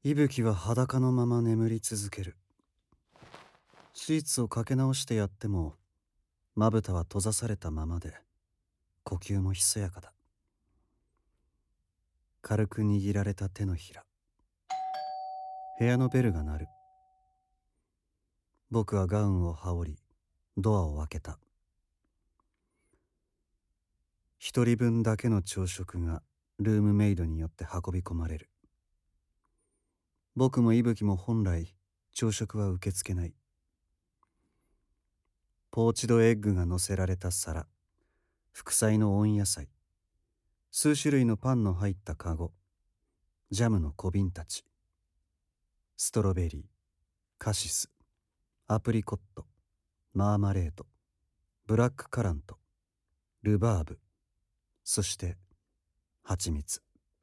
伊吹は裸のまま眠り続ける。シーツをかけ直してやっても、まぶたは閉ざされたままで、呼吸もひそやかだ。軽く握られた手のひら。部屋のベルが鳴る。僕はガウンを羽織り、ドアを開けた。一人分だけの朝食がルームメイドによって運び込まれる。僕も伊吹も本来朝食は受け付けない。ポーチドエッグが乗せられた皿、副菜の温野菜、数種類のパンの入ったカゴ、ジャムの小瓶たち、ストロベリー、カシス、アプリコット、マーマレード、ブラックカラント、ルバーブ、そして蜂蜜。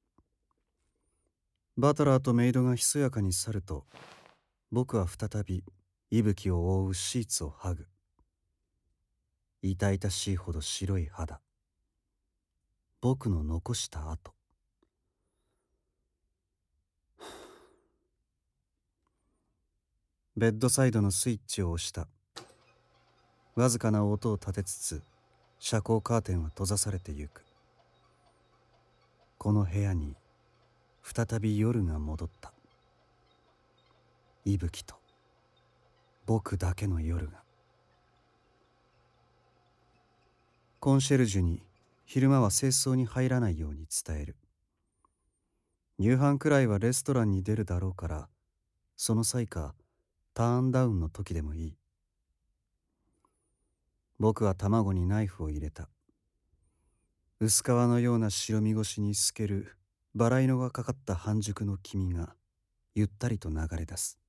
バトラーとメイドがひそやかに去ると、僕は再び息吹を覆うシーツを剥ぐ。痛々しいほど白い肌。僕の残した跡。ベッドサイドのスイッチを押した。わずかな音を立てつつ、遮光カーテンは閉ざされてゆく。この部屋に再び夜が戻った。息吹と僕だけの夜が。コンシェルジュに昼間は清掃に入らないように伝える。夕飯くらいはレストランに出るだろうから、その際かターンダウンの時でもいい。僕は卵にナイフを入れた。薄皮のような白身越しに透けるバラ色がかかった半熟の黄身がゆったりと流れ出す。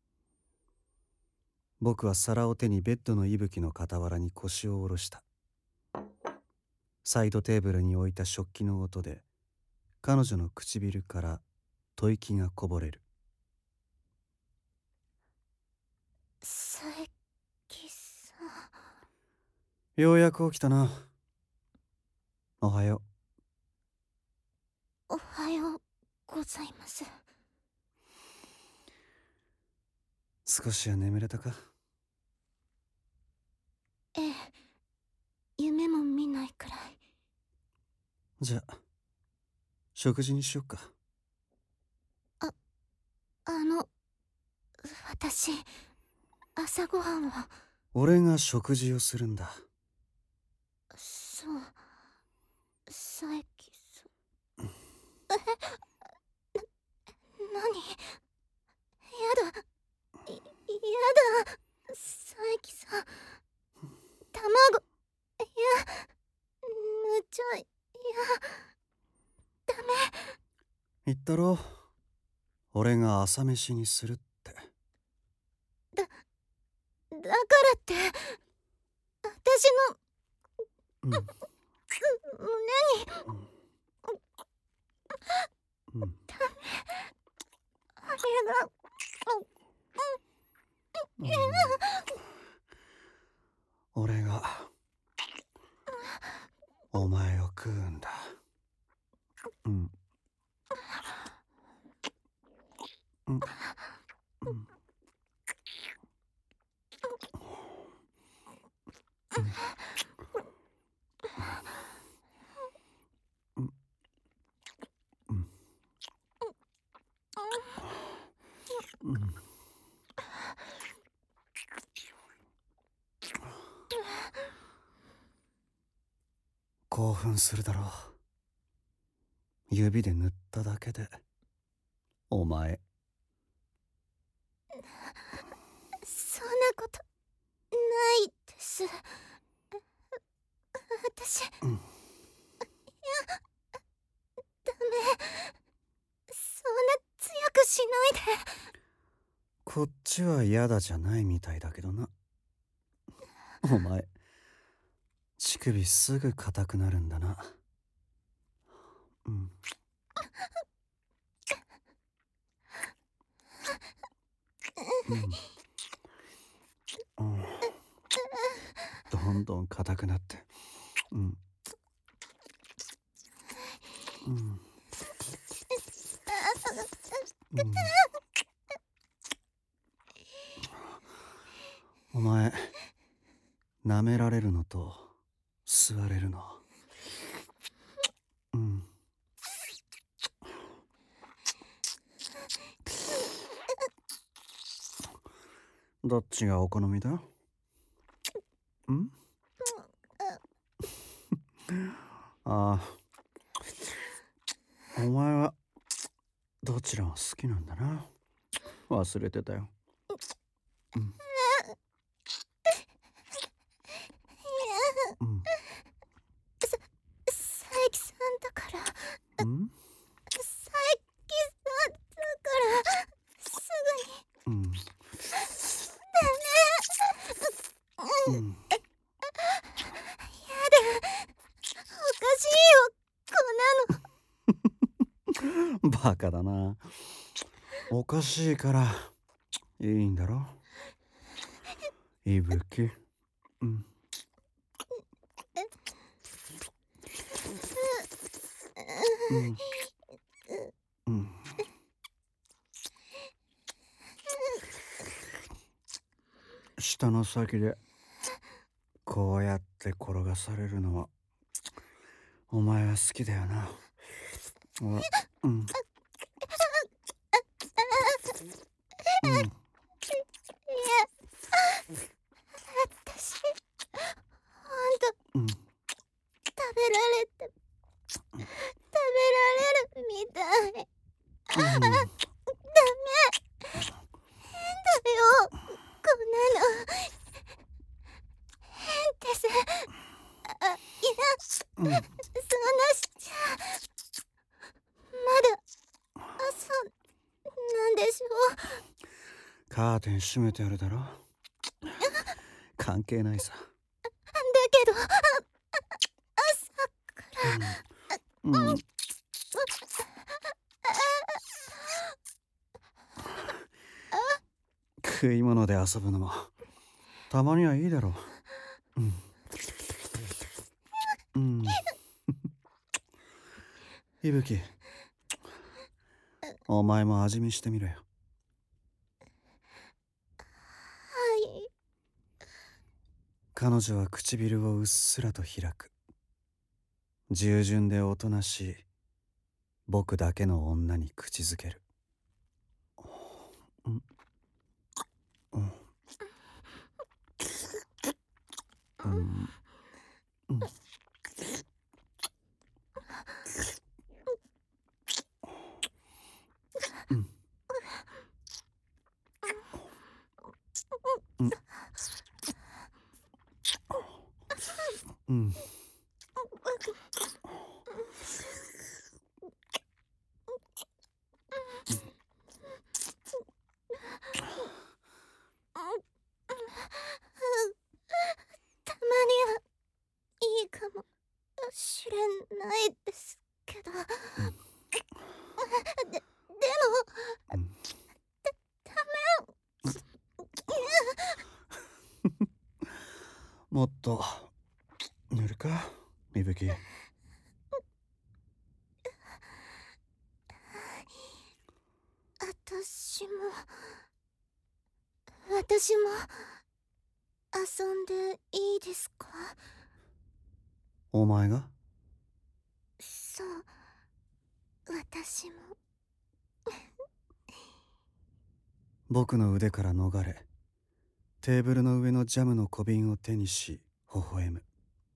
僕は皿を手にベッドの息吹の傍らに腰を下ろした。サイドテーブルに置いた食器の音で彼女の唇から吐息がこぼれる。 佐伯さん。ようやく起きたな。おはよん。おはようございます。 少しは眠れたか？ ええ、夢も見ないくらい。 じゃあ食事にしよっか。 私朝ごはんは。 俺が食事をするんだ。 そう、佐伯さん。何？やだ、やだ、佐伯さん。卵、いや、ぬちょい、いや、ダメ。 言ったろ、俺が朝飯にするって。 だからって私のうん、 胸に。 うんうん、 ダメ。あれがうん、俺がお前を食うんだ。うん、うん、うん、うん、うん、うん。興奮するだろう。指で塗っただけで。お前。 そんなことないです。私、 うん、 ダメ。そんな強くしないで。 こっちは嫌だじゃないみたいだけどな。お前乳首すぐ硬くなるんだな。うん、うん、うん、どんどん硬くなって、うん、うん、うん。 舐められるのと吸われるの。どっちがお好みだ？ああ、お前はどちらも好きなんだな。忘れてたよ。 佐伯さんだから。佐伯さんだからすぐに。ダメ。やだ、おかしいよこんなの。 バカだな。おかしいからいいんだろ、いぶき。舌の先でこうやって転がされるのはお前は好きだよな。 私ほんと食べられて食べられるみたい。ダメ、変だよこんなの。変ってさ、いや、そんなしちゃまだ朝なんでしょう。 カーテン閉めてあるだろ。関係ないさ。 だけど朝から、 食い物で遊ぶのもたまにはいいだろう。いぶき、お前も味見してみろよ。 はい。 彼女は唇をうっすらと開く。従順でおとなしい僕だけの女に口づける。 たまにはいいかもしれないですけど、でもダメ。 もっと塗るか、いぶき。 私も遊んでいいですか？ お前が？ そう、私も。 僕の腕から逃れ、テーブルの上のジャムの小瓶を手にし微笑む。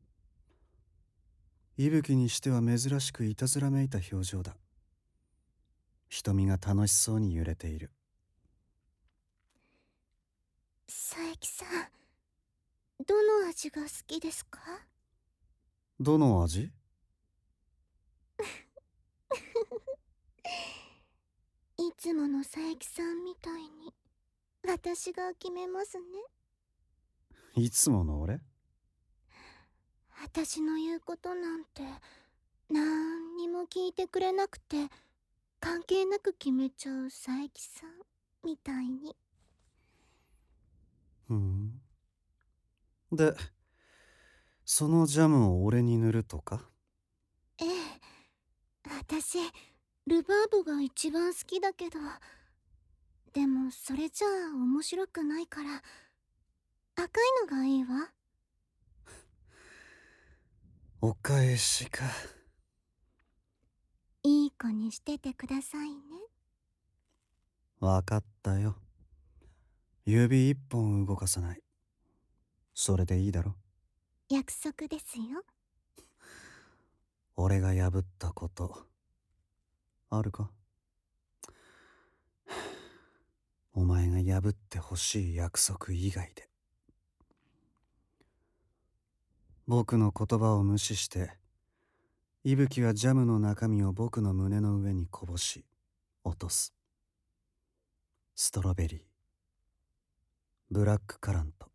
いぶきにしては珍しくいたずらめいた表情だ。瞳が楽しそうに揺れている。 佐伯さん、どの味が好きですか？ どの味？ いつもの佐伯さんみたいに私が決めますね。 いつもの俺？ 私の言うことなんてなんにも聞いてくれなくて関係なく決めちゃう佐伯さんみたいに。 で、そのジャムを俺に塗るとか？ ええ、私ルバーブが一番好きだけど、でもそれじゃあ面白くないから赤いのがいいわ。 お返しか。 いい子にしててくださいね。 わかったよ。指一本動かさない。それでいいだろ。 約束ですよ。 俺が破ったことあるか？お前が破ってほしい約束以外で。僕の言葉を無視して伊吹はジャムの中身を僕の胸の上にこぼし落とす。ストロベリー、ブラックカラント、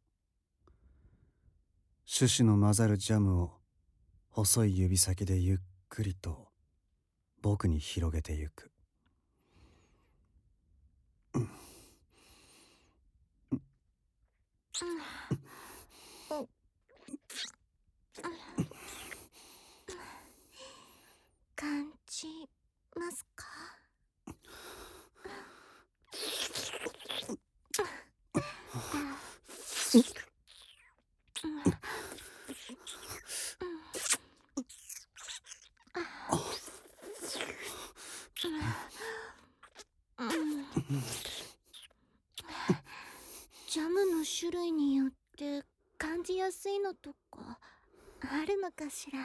種子の混ざるジャムを細い指先でゆっくりと僕に広げてゆく。 感じますか？ジャムの種類によって感じやすいのとかあるのかしら。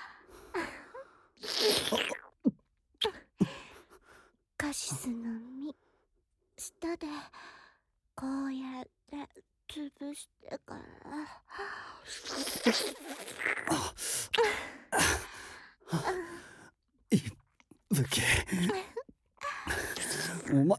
カシスの実、舌でこうやって潰してから伊吹、お前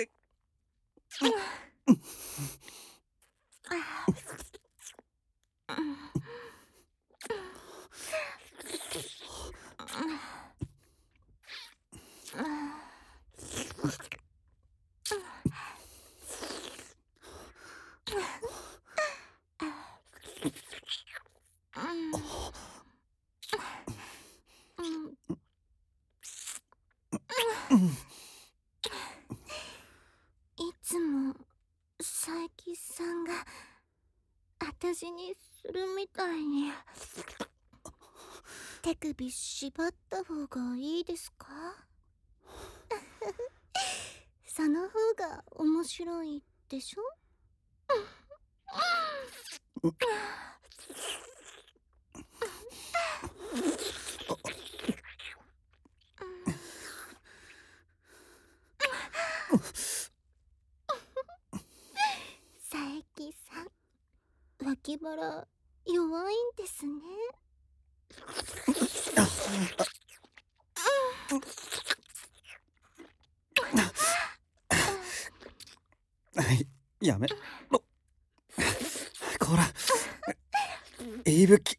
いつも佐伯さんが私にするみたいに手首縛った方がいいですか？その方が面白いでしょ？佐伯さん、脇腹弱いんですね。 やめろ。こら、伊吹。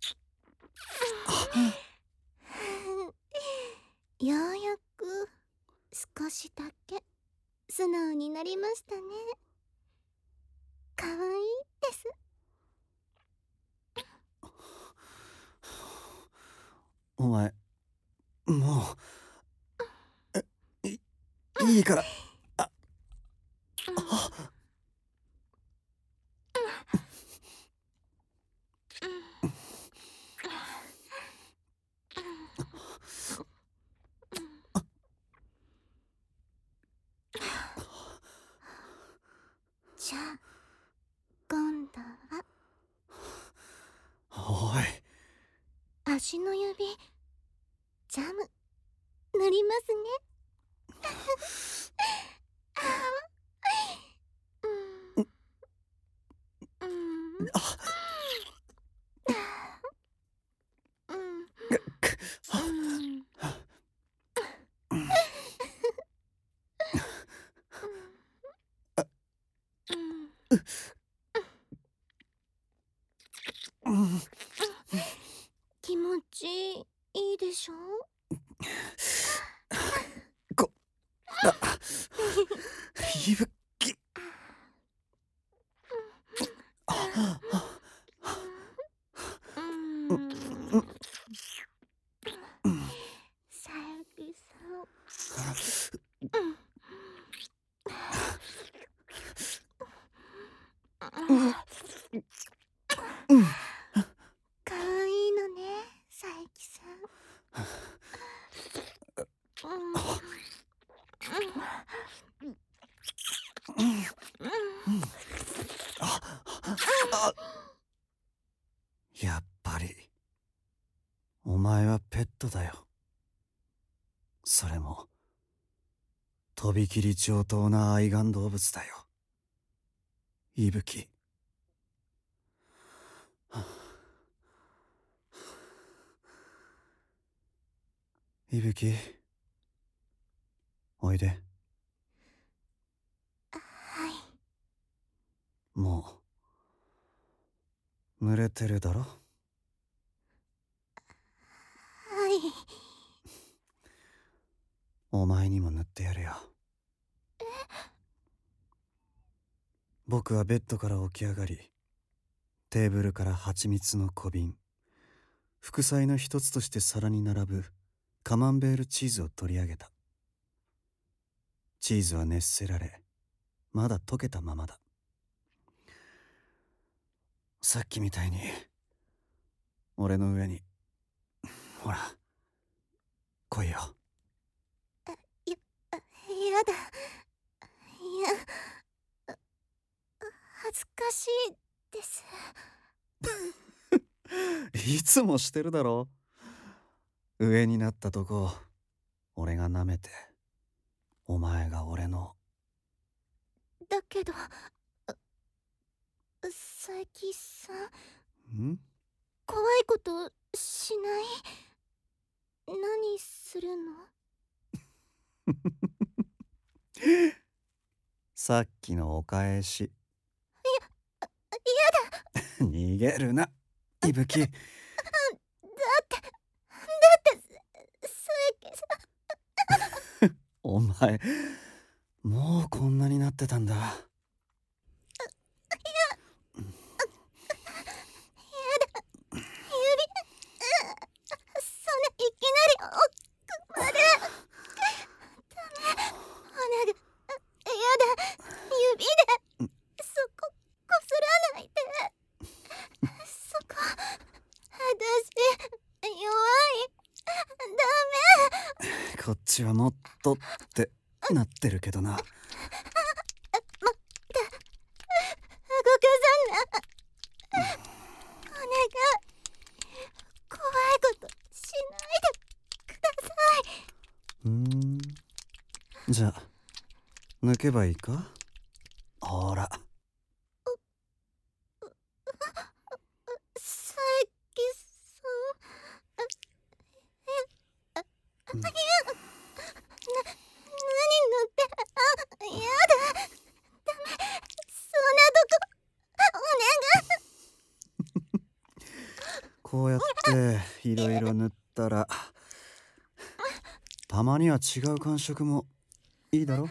ようやく少しだけ素直になりましたね。かわいいです。 お前もういいから。 じゃあ今度はおい、 足の指ジャム塗りますね。気持ちいいでしょ？ 伊吹。 佐伯さん、かわいいのね、佐伯だよ。それもとびきり上等な愛玩動物だよ。いぶき。いぶき、おいで。 はい。 もう濡れてるだろ。 はい。 お前にも塗ってやるよ。僕はベッドから起き上がり、テーブルから蜂蜜の小瓶、副菜の一つとして皿に並ぶカマンベールチーズを取り上げた。チーズは熱せられ、まだ溶けたままだ。さっきみたいに俺の上に、ほら、来いよ。 やだ。いや、恥ずかしいです。 いつもしてるだろ。上になったとこ俺が舐めて、お前が俺の。 だけど、佐伯さん、 ん怖いことしない？何するの？ さっきのお返し。 やだ。 逃げるな、いぶき。 だって佐伯さん。 お前、もうこんなになってたんだ。 いきなり奥まで。ダメ。骨が。やだ。指でそここすらないで。そこ私弱い。ダメ。 こっちはもっとってなってるけどな。 動かさない。お願い。怖いことしないでください。 じゃあ抜けばいいか。ほら。 佐伯さん。何塗ってやだ。ダメ。そんなとこお願い。 こうやっていろいろ塗ったら、たまには違う感触もいいだろ。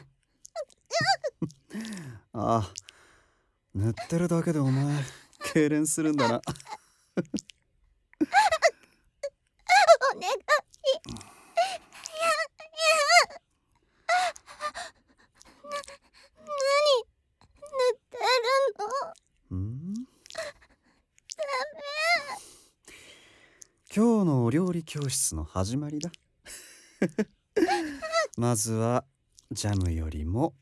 ああ、塗ってるだけでお前痙攣するんだな。 お願い。何塗ってるの？ダメ。 今日のお料理教室の始まりだ。まずはジャムよりも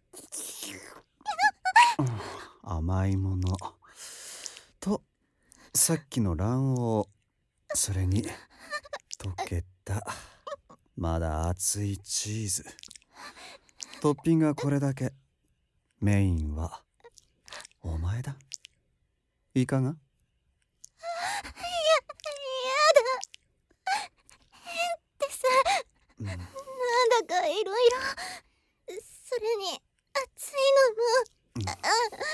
甘いものと、さっきの卵黄、それに溶けたまだ熱いチーズ。トッピングはこれだけ。メインはお前だ。いかが？ やだ。変です。なんだかいろいろ。それに熱いのも。いや。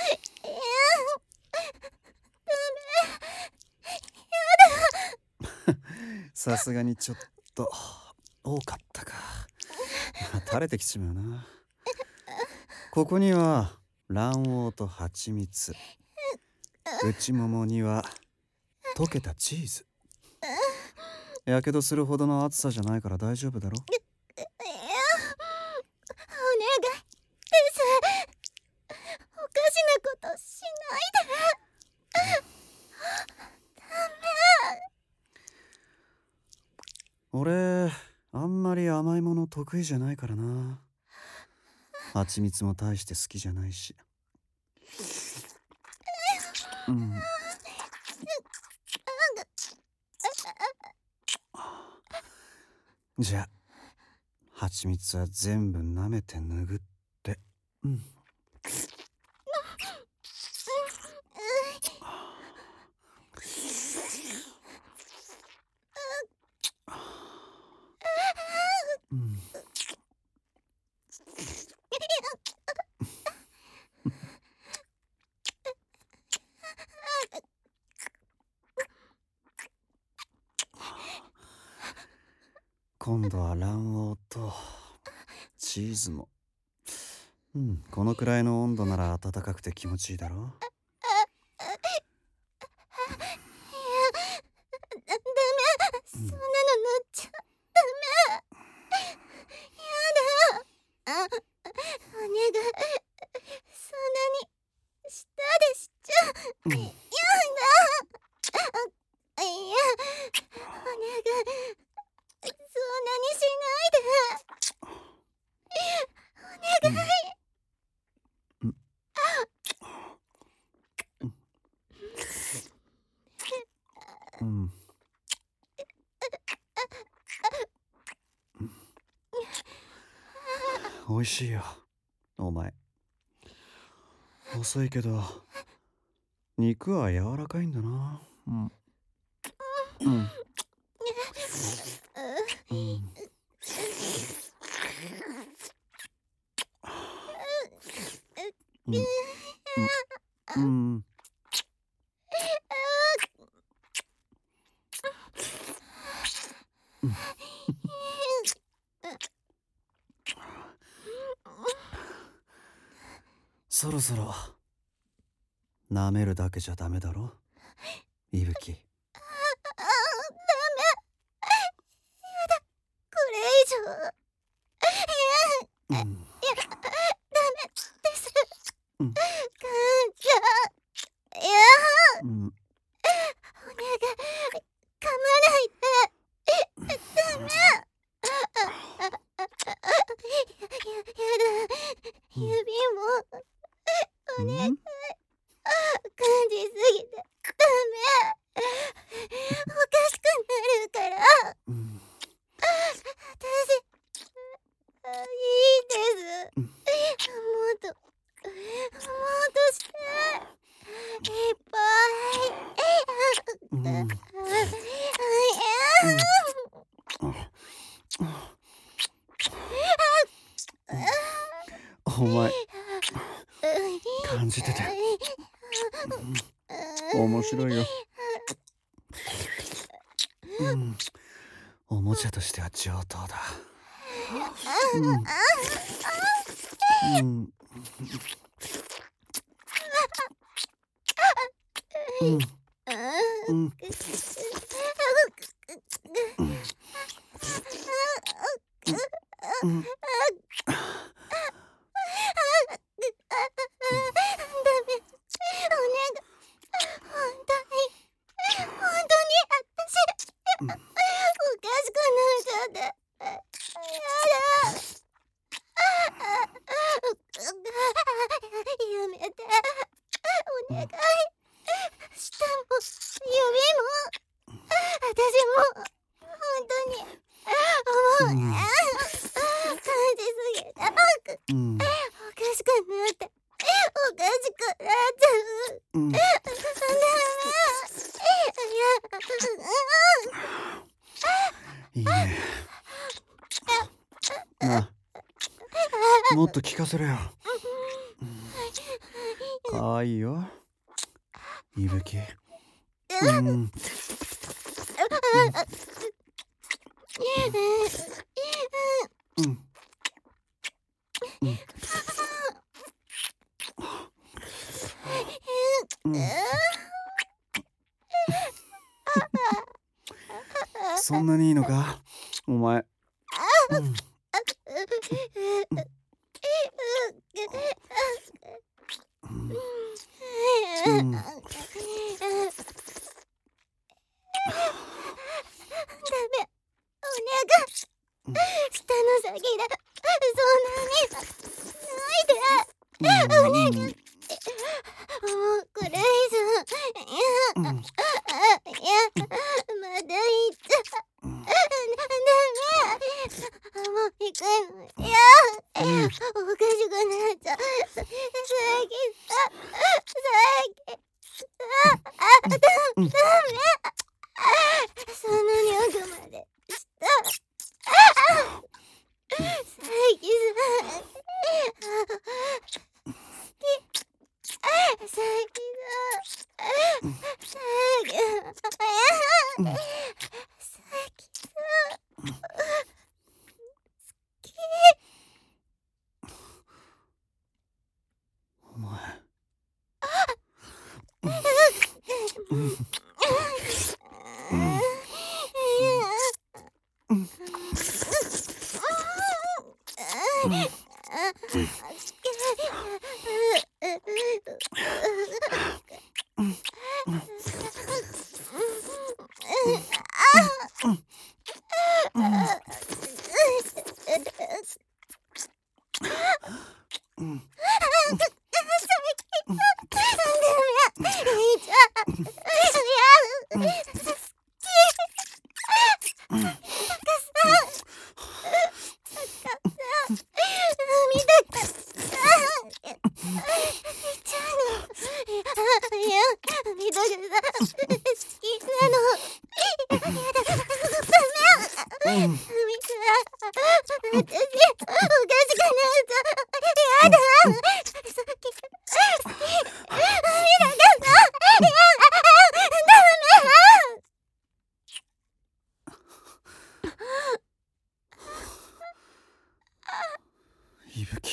ダメ。やだ。 さすがにちょっと多かったか。垂れてきちまうな。ここには卵黄と蜂蜜、内ももには溶けたチーズ。やけどするほどの熱さじゃないから大丈夫だろ。 いや、お願いです。おかしなことしないで。 俺あんまり甘いもの得意じゃないからな。蜂蜜も大して好きじゃないし。 じゃあ蜂蜜は全部舐めて拭って。今度は卵黄とチーズも。このくらいの温度なら暖かくて気持ちいいだろ。 ダメ、そんなの塗っちゃダメ。やだ。お願い、そんなに舌でしちゃやだ。いや、お願い、そんなにしないで。お願い。 おいしいよ、お前。遅いけど肉は柔らかいんだな。そろそろ舐めるだけじゃダメだろ、いぶき。 ダメ。やだ、これ以上。ダメです。母ちゃん。お願い、噛まないで。ダメ。やだ、指も。お願い、感じすぎてダメ。おかしくなるから。私、いいです。もっとして。いっぱい。 お前感じてて面白いよ。おもちゃとしては上等だ。 やめて、お願い。舌も指も私も本当にもう感じすぎておかしくなっておかしくなっちゃう。 いいね。なあ、もっと聞かせろよ。かわいいよ、いぶき。そんなにいいのか、お前。 下の先でそんなにないで。お願い。もうこれ以上。まだ言っちゃダメ。 くなっちゃう。佐伯さん、ダメ。そんなに奥までした佐伯さん、好き。佐伯さん、佐伯さん、好き。 お前いぶき、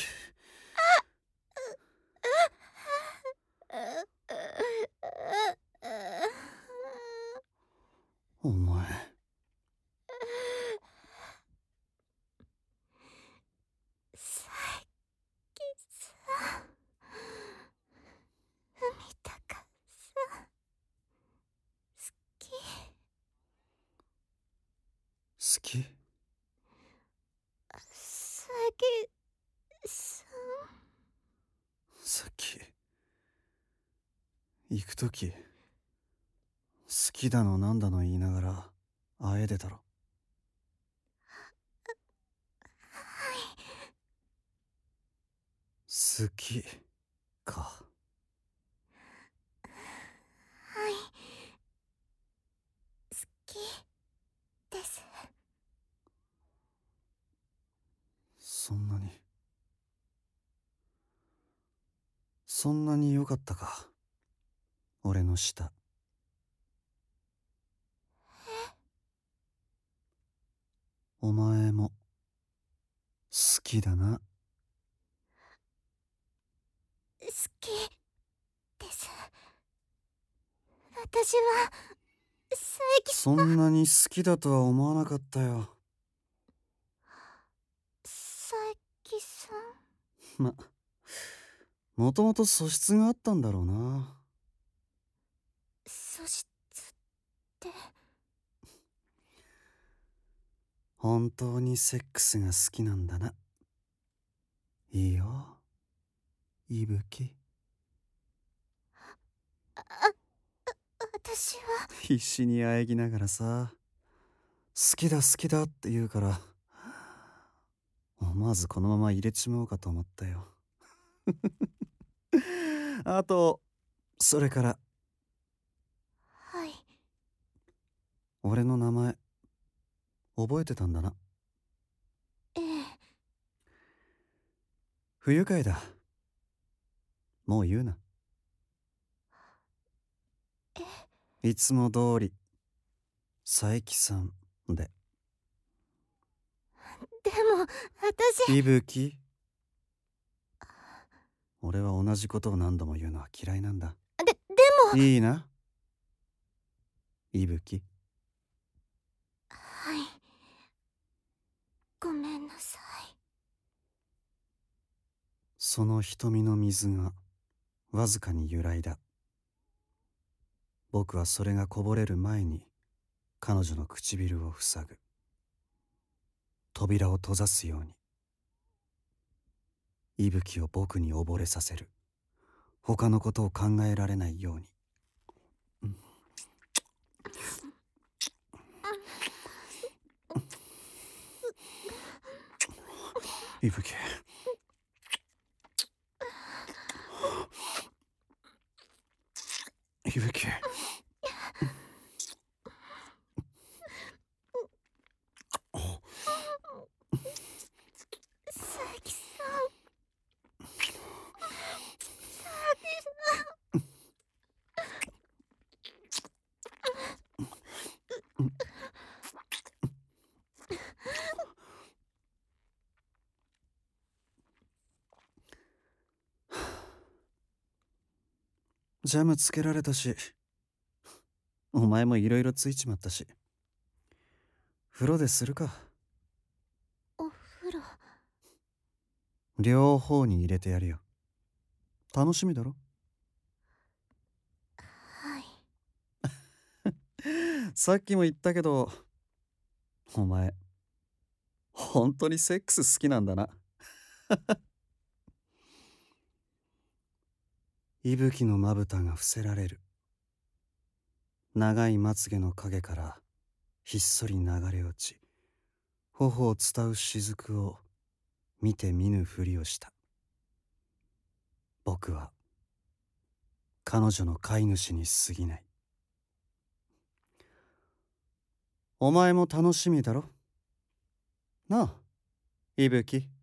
お前佐伯さん、海高さん、好き。 好き？ 佐伯さん、 さっき行くとき好きだのなんだの言いながら会えでたろ。好きか。 はい、好きです。 そんなに良かったか、俺の舌。お前も好きだな。 好きです。私は佐伯そんなに好きだとは思わなかったよ。 佐伯さん、 もともと素質があったんだろうな。 素質って本当にセックスが好きなんだな。いいよ、いぶき。 私は必死にあえぎながらさ、好きだ好きだって言うから思わずこのまま入れちまおうかと思ったよ。あとそれからはい、 俺の名前覚えてたんだな。 ええ、 不愉快だ、もう言うな。いつも通り佐伯さんで。 でも私いぶき、俺は同じことを何度も言うのは嫌いなんだ。 でもいいな、いぶき。 はい、ごめんなさい。 その瞳の水がわずかに揺らいだ。僕はそれがこぼれる前に彼女の唇を塞ぐ。扉を閉ざすように。息吹を僕に溺れさせる。他のことを考えられないように。息吹、 いぶき。 佐伯さん、佐伯さん。 ジャムつけられたし、お前もいろいろついちまったし、風呂でするか。 お風呂。 両方に入れてやるよ。楽しみだろ。 はい。 さっきも言ったけど、お前本当にセックス好きなんだな。息吹のまぶたが伏せられる。長いまつげの影からひっそり流れ落ち、頬を伝う雫を見て見ぬふりをした。僕は彼女の飼い主に過ぎない。お前も楽しみだろなあ、息吹。